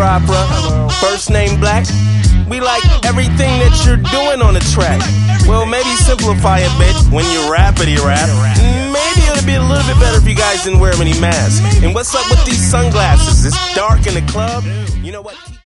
Opera. First name Black. We like everything that you're doing on the track. Well, maybe simplify a bit when you rapidy rap. Maybe it'll be a little bit better if you guys didn't wear any masks. And what's up with these sunglasses? It's dark in the club. You know what?